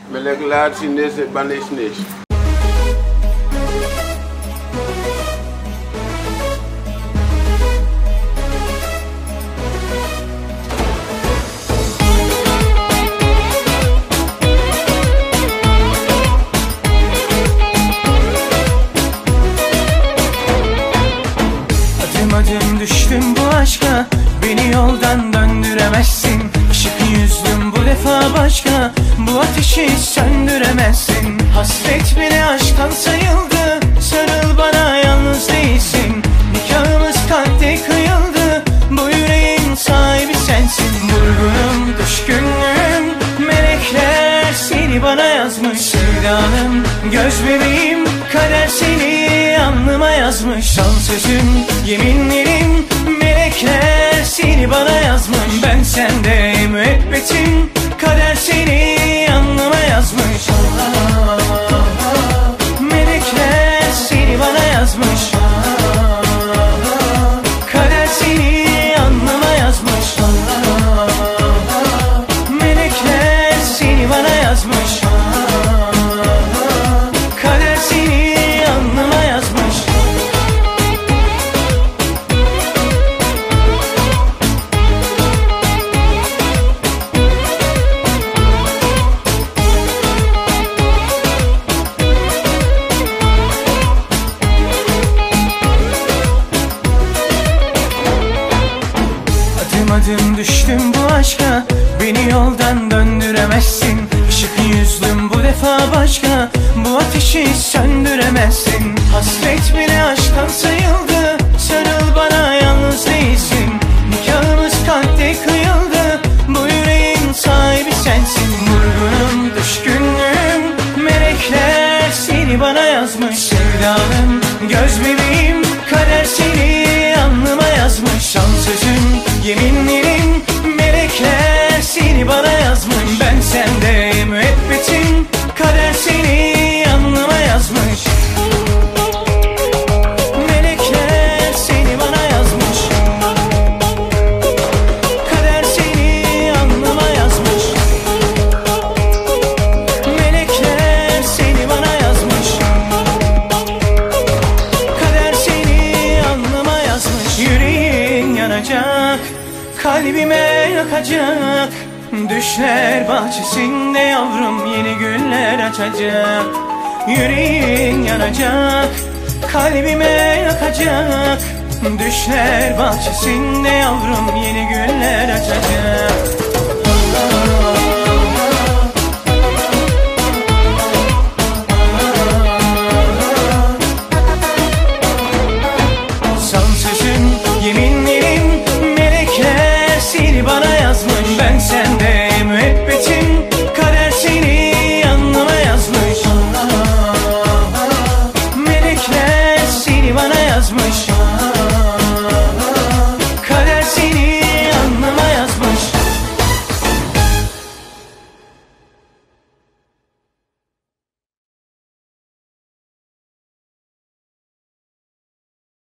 Melekler sinesi bana isneş. Adım düştüm bu aşka, beni yoldan döndüremezsin. Işık yüzlüm bu defa başka, bu ateşi söndüremezsin. Hasret bile aşktan sayıldı, sarıl bana yalnız değilsin. Nikahımız kalpte kıyıldı, bu yüreğin sahibi sensin. Vurgunum, düşkünlüğüm, melekler seni bana yazmış. Sevdanım, göz bebeğim, kader seni alnıma yazmış. Son sözüm, yeminlerim, melekler seni bana yazmış. Ben sende müebbetim, kader seni alnıma yazmış. Melekler seni bana yazmış. Kader seni alnıma yazmış. Melekler seni bana yazmış. Kader seni alnıma yazmış. Adım düştüm bu aşka, beni yoldan döndüremezsin. Işık yüzlüm bu defa başka, bu ateşi söndüremezsin. Hasret bile aşktan sayıldı, sarıl bana yalnız değilsin. Nikahımız kalpte kıyıldı, bu yüreğin sahibi sensin. Vurgunum, düşkünlüğüm, melekler seni bana yazmış. Sevdanım, göz bebeğim, kader seni alnıma yazmış. Son sözüm, yeminlerim, melekler seni bana yazmış. Ben sende müebbetim, kader seni alnıma yazmış. Melekler seni bana yazmış. Kader seni alnıma yazmış. Melekler seni bana yazmış. Kader seni alnıma yazmış. Yüreğin yanacak, kalbime yakacak. Düşler bahçesinde yavrum yeni güller açacak. Yüreğin yanacak, kalbime yakacak. Düşler bahçesinde yavrum yeni güller açacak.